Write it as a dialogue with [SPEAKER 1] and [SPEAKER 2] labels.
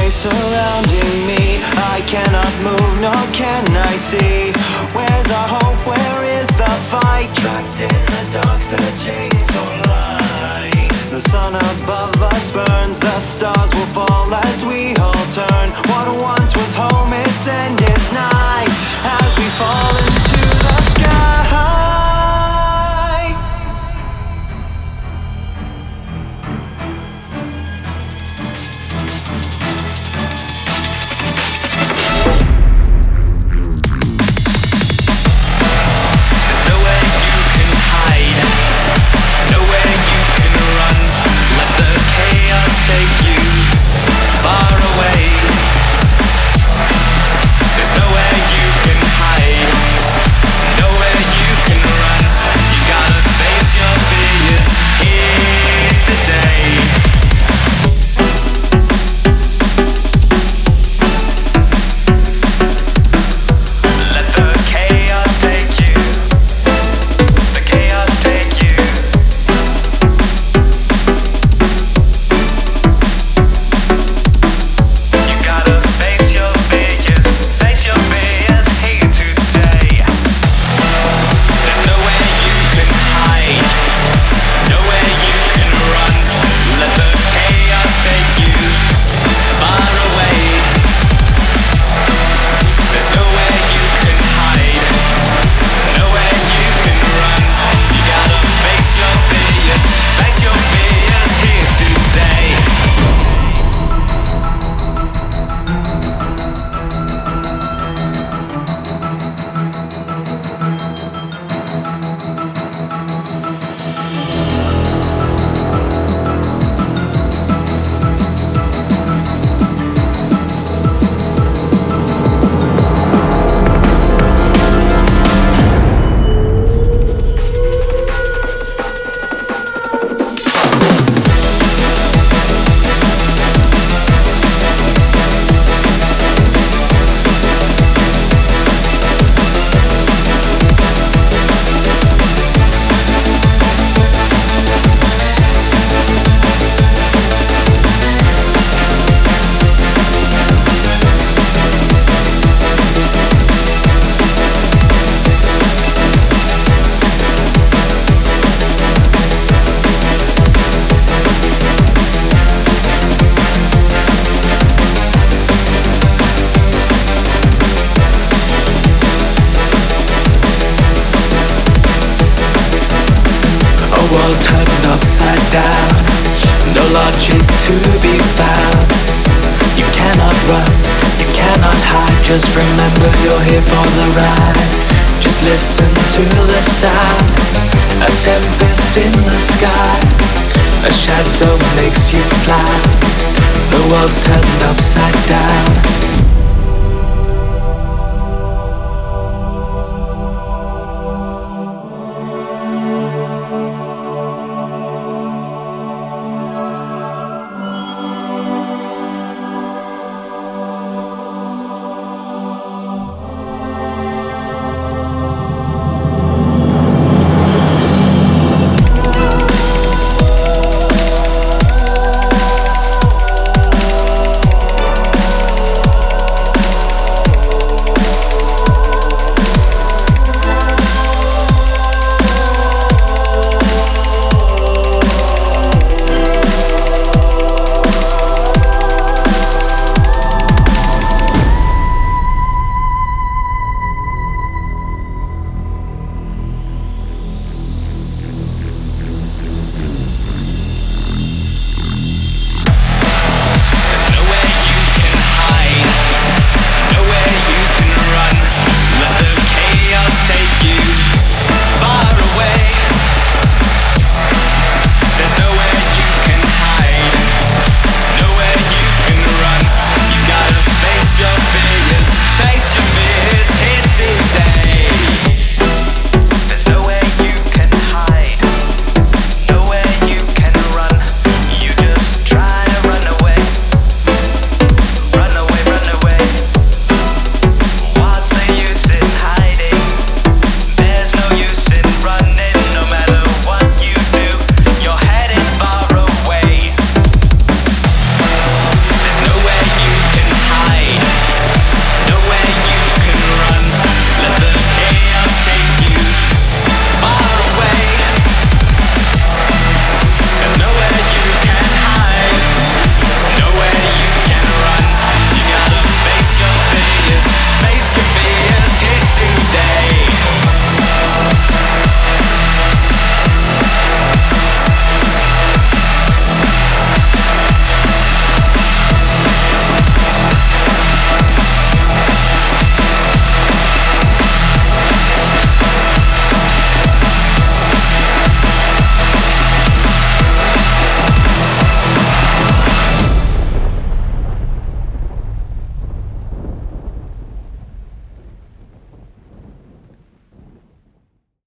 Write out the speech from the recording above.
[SPEAKER 1] surrounding me. I cannot move, nor can I see. Where's our hope, where is the fight? Trapped in the dark, searching for light. The sun above us burns, the stars will fall as we all turn. What once was home, its end is nigh, as we fall into the sky.
[SPEAKER 2] Turned upside down, no logic to be found. You cannot run, you cannot hide. Just remember you're here for the ride. Just listen to the sound, a tempest in the sky. A shadow makes you fly. The world's turned upside down.